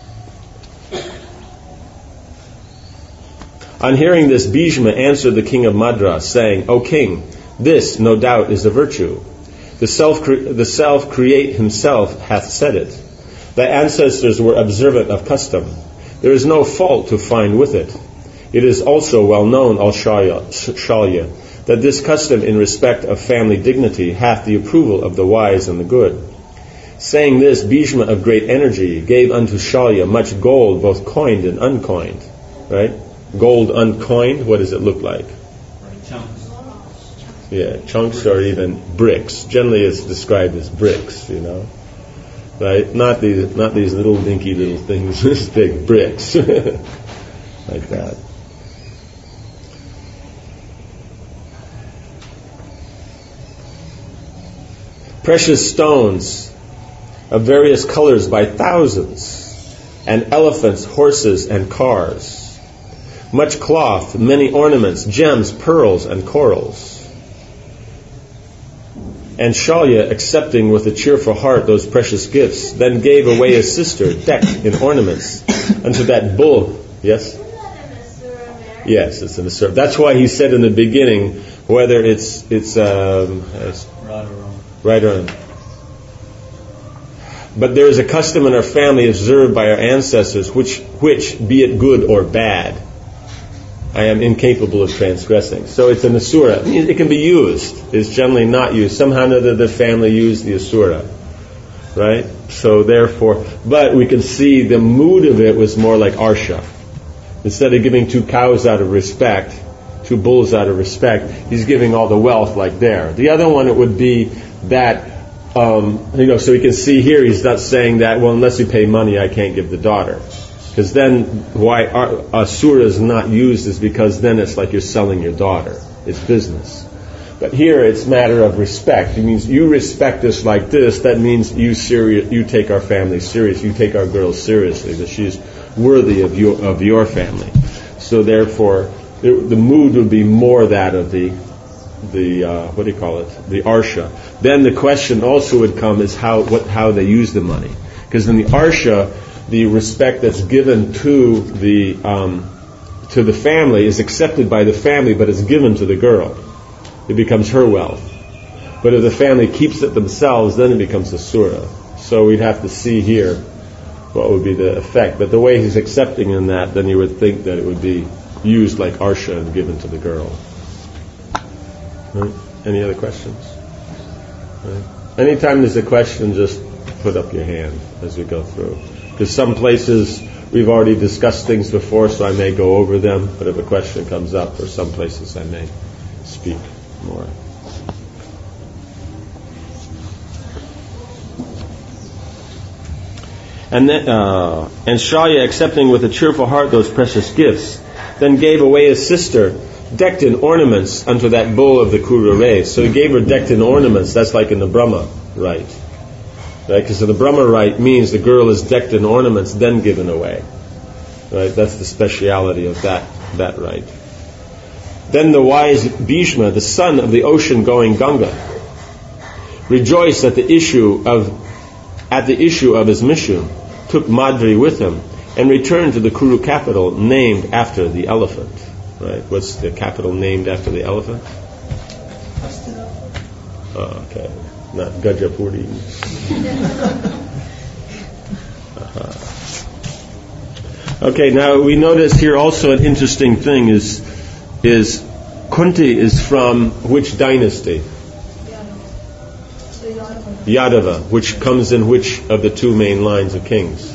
On hearing this, Bhishma answered the king of Madras, saying, O king, this, no doubt, is a virtue. The self-create himself hath said it. Thy ancestors were observant of custom. There is no fault to find with it. It is also well known, O Shalya, that this custom in respect of family dignity hath the approval of the wise and the good. Saying this, Bhishma of great energy gave unto Shalya much gold, both coined and uncoined. Right? Gold uncoined, what does it look like? Chunks. Yeah, chunks or even bricks. Generally it's described as bricks, Right? Not these little dinky little things, this big bricks. Like that. Precious stones of various colors by thousands, and elephants, horses, and cars. Much cloth, many ornaments, gems, pearls, and corals. And Shalya, accepting with a cheerful heart those precious gifts, then gave away his sister, decked in ornaments, unto that bull. Yes? Yes, it's in the Asura. That's why he said in the beginning, whether it's right or wrong. But there is a custom in our family observed by our ancestors, which, be it good or bad, I am incapable of transgressing. So it's an Asura. It can be used. It's generally not used. Somehow or another the family used the Asura. Right? So therefore, but we can see the mood of it was more like Arsha. Instead of giving 2 cows out of respect, 2 bulls out of respect, he's giving all the wealth like there. The other one, it would be that, so we can see here he's not saying that, well, unless you pay money, I can't give the daughter. Because then why Asura is not used is because then it's like you're selling your daughter. It's business. But here it's a matter of respect. It means you respect us like this. That means you take our family serious. You take our girl seriously. That she's worthy of your family. So therefore, the mood would be more that of the what do you call it? The Arsha. Then the question also would come is how they use the money. Because in the Arsha, the respect that's given to the family is accepted by the family, but it's given to the girl. It becomes her wealth. But if the family keeps it themselves, then it becomes Asura. So we'd have to see here what would be the effect. But the way he's accepting in that, then you would think that it would be used like Arsha and given to the girl. Right? Any other questions? Right? Anytime there's a question, just put up your hand as we go through. Because some places we've already discussed things before, so I may go over them. But if a question comes up, or some places I may speak more. And Shalya, accepting with a cheerful heart those precious gifts, then gave away his sister, decked in ornaments, unto that bull of the Kuru race. So he gave her decked in ornaments. That's like in the Brahma rite. Right? Because the Brahma rite means the girl is decked in ornaments, then given away. Right? That's the speciality of that rite. Then the wise Bhishma, the son of the ocean-going Ganga, rejoiced at the issue of his mission, took Madri with him, and returned to the Kuru capital named after the elephant. Right? What's the capital named after the elephant? Oh, okay. Not Gajapuri. Okay, now we notice here also an interesting thing is Kunti is from which dynasty? Yadava, which comes in which of the 2 main lines of kings?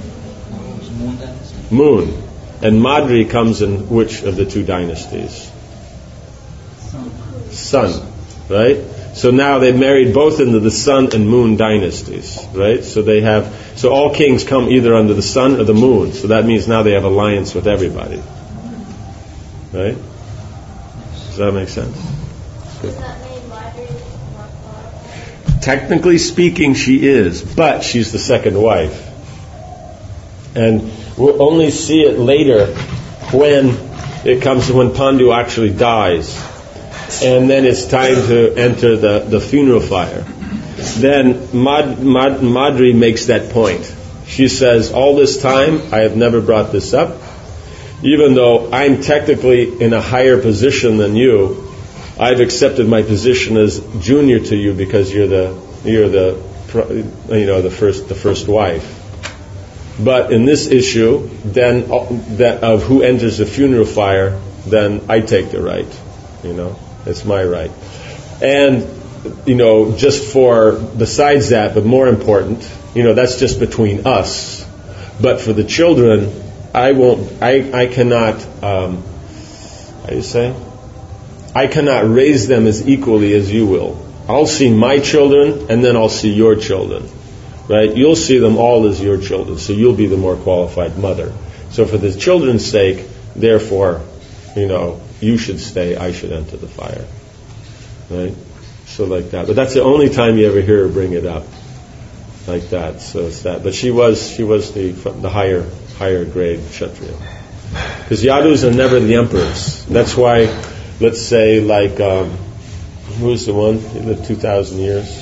Moon. And Madri comes in which of the 2 dynasties? Sun. Right? So now they've married both into the sun and moon dynasties, right? So all kings come either under the sun or the moon. So that means now they have alliance with everybody, right? Does that make sense? Good. Does that mean Madri is not qualified? Technically speaking, she is, but she's the second wife. And we'll only see it later when it comes to when Pandu actually dies. And then it's time to enter the funeral fire. Then Madri makes that point. She says, all this time I have never brought this up. Even though I'm technically in a higher position than you, I've accepted my position as junior to you because you're the first wife. But in this issue, then that of who enters the funeral fire, then I take the right. It's my right. And just for besides that, but more important, that's just between us. But for the children, I cannot. How do you say? I cannot raise them as equally as you will. I'll see my children, and then I'll see your children. Right? You'll see them all as your children, so you'll be the more qualified mother. So for the children's sake, therefore, you should stay, I should enter the fire. Right? So like that. But that's the only time you ever hear her bring it up. Like that. So it's that. But she was the higher grade Kshatriya. Because Yadus are never the emperors. That's why, let's say, like, who's the one? He lived 2,000 years.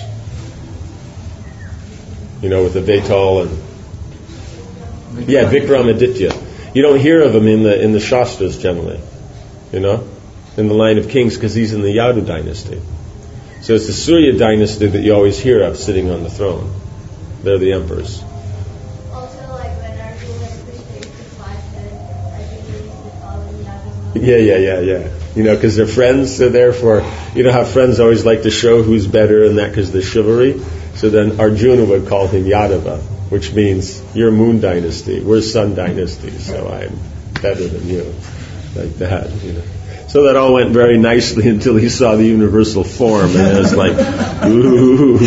With the Vetal and Vikramaditya. You don't hear of him in the Shastras generally, in the line of kings, because he's in the Yadu dynasty. So it's the Surya dynasty that you always hear of sitting on the throne. They're the emperors. Also, like when Arjuna and Krishna used to fight, Arjuna used to follow Yadu. Yeah. Because they're friends. So therefore, how friends always like to show who's better and that because the chivalry. So then Arjuna would call him Yadava, which means you're moon dynasty, we're sun dynasty, so I'm better than you. Like that, So that all went very nicely until he saw the universal form, and it was like, ooh,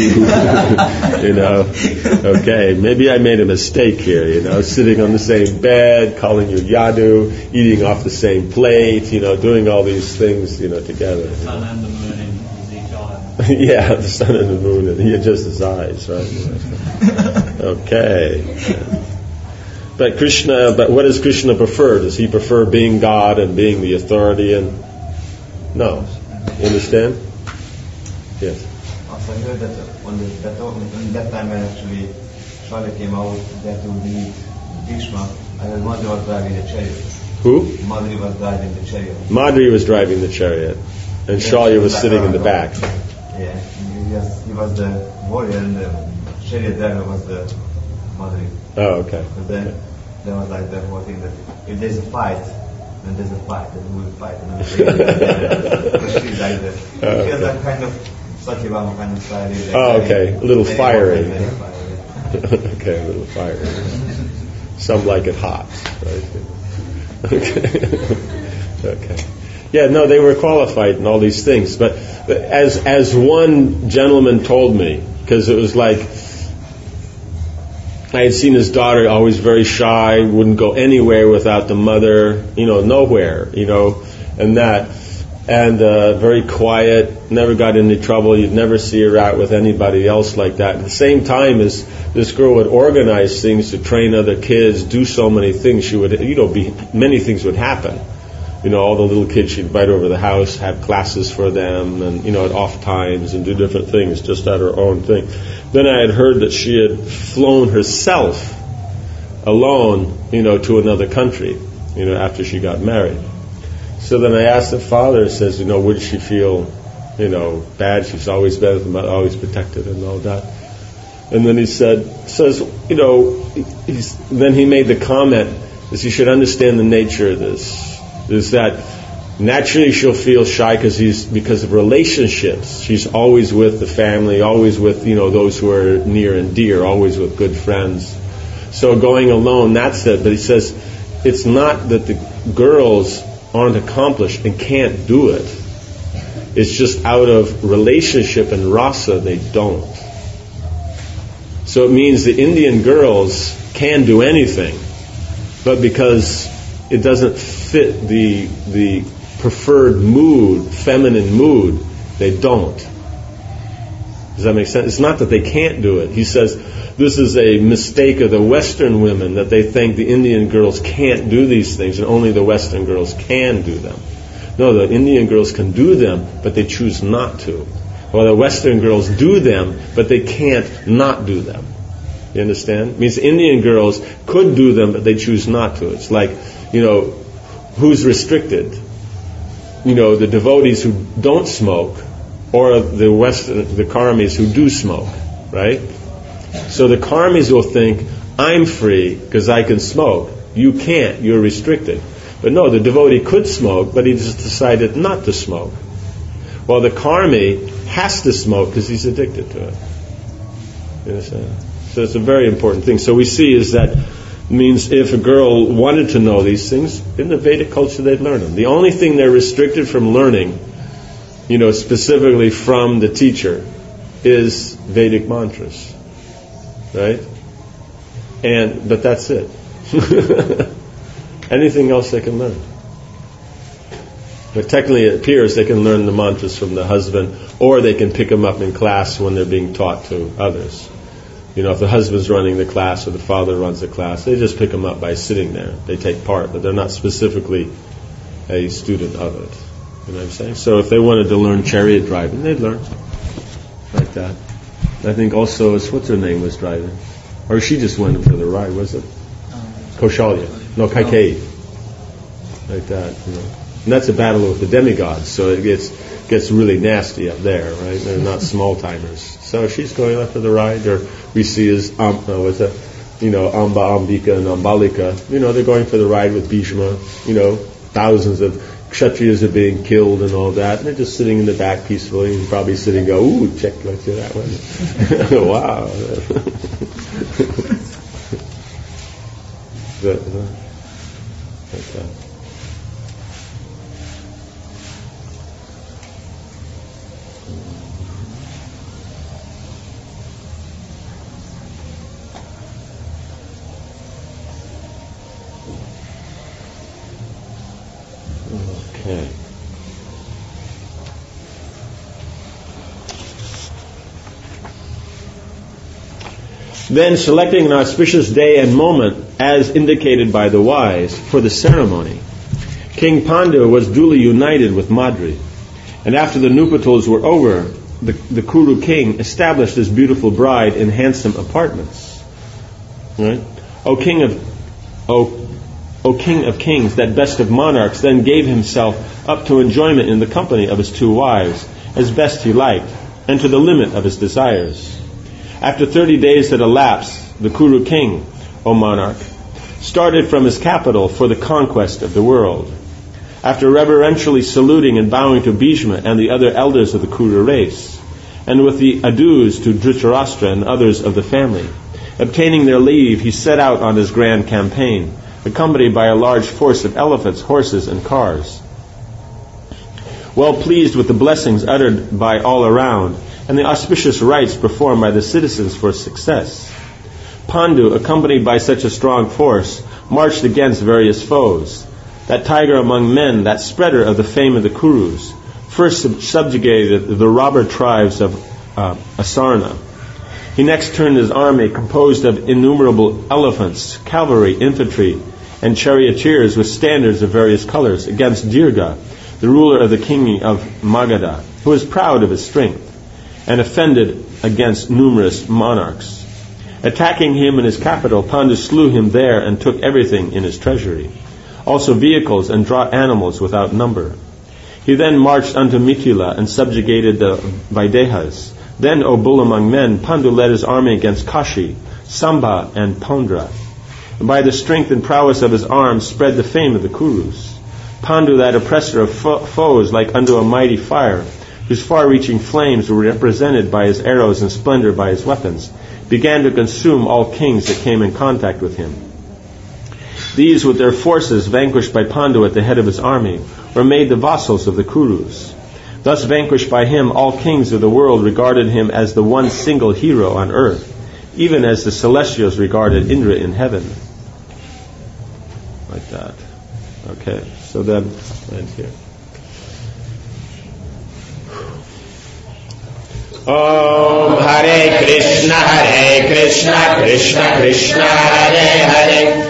okay, maybe I made a mistake here, sitting on the same bed, calling you Yadu, eating off the same plate, doing all these things, together. The sun and the moon in Ezekiel. Yeah, the sun and the moon, and he had just his eyes, right? Okay. But what does Krishna prefer? Does he prefer being God and being the authority? And no, you understand? Yes. Also, I heard that on that time when actually Charlie came out there to meet Bhishma, I heard Madri was driving the chariot. Who? Madri was driving the chariot. Madri was driving the chariot, and Shalya was sitting in the back. Yeah, he was the warrior, and the chariot driver was the Madri. Oh, okay. But then there was like the whole thing that if there's a fight, then there's a fight, then we will fight. And then she's like that. It feels like kind of Satyabhama kind of style. Like oh, okay. A little fiery. Fiery. Okay, a little fiery. Some like it hot. Right? Okay. Yeah, no, they were qualified in all these things. But as one gentleman told me, because it was like, I had seen his daughter always very shy, wouldn't go anywhere without the mother, nowhere, and that. And very quiet, never got into trouble. You'd never see her out with anybody else like that. At the same time as this girl would organize things to train other kids, do so many things, she would, many things would happen. All the little kids she'd invite over the house, have classes for them, and, at off times, and do different things just at her own thing. Then I had heard that she had flown herself alone, to another country, after she got married. So then I asked the father, I says, would she feel, bad? She's always been always protected and all that. And then he says, then he made the comment that you should understand the nature of this. Is that naturally she'll feel shy because of relationships. She's always with the family, always with those who are near and dear, always with good friends. So going alone, that's it. But he says it's not that the girls aren't accomplished and can't do it. It's just out of relationship and rasa they don't. So it means the Indian girls can do anything, but because it doesn't fit the preferred mood, feminine mood, they don't. Does that make sense? It's not that they can't do it. He says this is a mistake of the Western women, that they think the Indian girls can't do these things and only the Western girls can do them. No, the Indian girls can do them, but they choose not to. While the Western girls do them, but they can't not do them. You understand? It means the Indian girls could do them, but they choose not to. It's like, who's restricted? The devotees who don't smoke, or the karmis who do smoke, right? So the karmis will think, I'm free because I can smoke. You can't, you're restricted. But no, the devotee could smoke, but he just decided not to smoke. While the karmi has to smoke because he's addicted to it. You understand? So it's a very important thing. So we see is that means if a girl wanted to know these things, in the Vedic culture they'd learn them. The only thing they're restricted from learning, specifically from the teacher, is Vedic mantras. Right? But that's it. Anything else they can learn. But technically it appears they can learn the mantras from the husband, or they can pick them up in class when they're being taught to others. If the husband's running the class or the father runs the class, they just pick them up by sitting there. They take part, but they're not specifically a student of it. You know what I'm saying? So if they wanted to learn chariot driving, they'd learn like that. I think also, what's her name was driving? Or she just went for the ride, was it? Kaushalya. No, Kaikeyi. Like that, And that's a battle with the demigods, so it gets really nasty up there, right? They're not small timers. So she's going up for the ride, or we see as Amba, Ambika and Ambalika. They're going for the ride with Bhishma. Thousands of Kshatriyas are being killed and all that, and they're just sitting in the back peacefully, and probably sitting, go, ooh, check, let's do that one. Wow. Like that. Okay. Then selecting an auspicious day and moment as indicated by the wise for the ceremony, King Pandu was duly united with Madri, and after the nuptials were over, the Kuru king established his beautiful bride in handsome apartments. Right? O King of kings, that best of monarchs, then gave himself up to enjoyment in the company of his two wives, as best he liked, and to the limit of his desires. After 30 days had elapsed, the Kuru king, O monarch, started from his capital for the conquest of the world. After reverentially saluting and bowing to Bhishma and the other elders of the Kuru race, and with the adus to Dhritarashtra and others of the family, obtaining their leave, he set out on his grand campaign, accompanied by a large force of elephants, horses, and cars. Well pleased with the blessings uttered by all around, and the auspicious rites performed by the citizens for success, Pandu, accompanied by such a strong force, marched against various foes. That tiger among men, that spreader of the fame of the Kurus, first subjugated the robber tribes of Asarna. He next turned his army, composed of innumerable elephants, cavalry, infantry, and charioteers with standards of various colors, against Dirgha, the ruler of the king of Magadha, who was proud of his strength, and offended against numerous monarchs. Attacking him in his capital, Pandu slew him there and took everything in his treasury, also vehicles and draught animals without number. He then marched unto Mithila and subjugated the Vaidehas. Then, O bull among men, Pandu led his army against Kashi, Samba, and Pondra, and by the strength and prowess of his arms spread the fame of the Kurus. Pandu, that oppressor of foes like unto a mighty fire, whose far-reaching flames were represented by his arrows and splendor by his weapons, began to consume all kings that came in contact with him. These, with their forces vanquished by Pandu at the head of his army, were made the vassals of the Kurus. Thus vanquished by him, all kings of the world regarded him as the one single hero on earth, even as the celestials regarded Indra in heaven. Like that. Okay, so then, end here. Om Hare Krishna Krishna Krishna Hare Hare